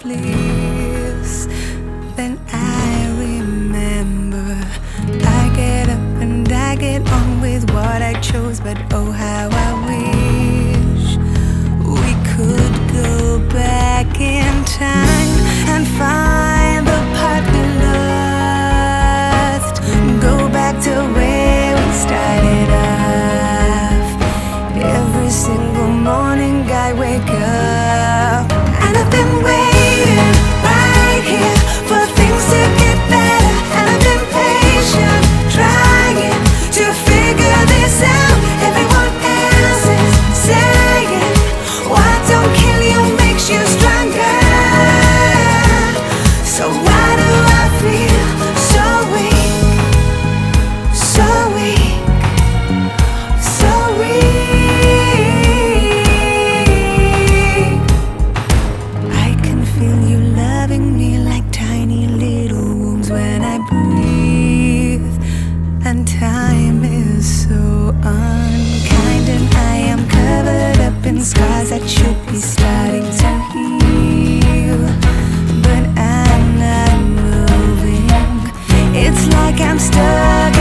sleeves. Then I remember I get up and I get on with what I chose. But oh, how I wish we could go back in time and find the part we lost. Go back to where we started off. Every single morning I wake up and I've been waiting right here for things to get better. And I've been patient, trying to figure this out. Everyone else is saying what don't kill you makes you stronger. So why do I feel so weak, so weak, so weak? I can feel you loving me like tiny little wounds when I breathe. And time is so unkind, and I am covered up in scars that should be starting to heal. But I'm not moving. It's like I'm stuck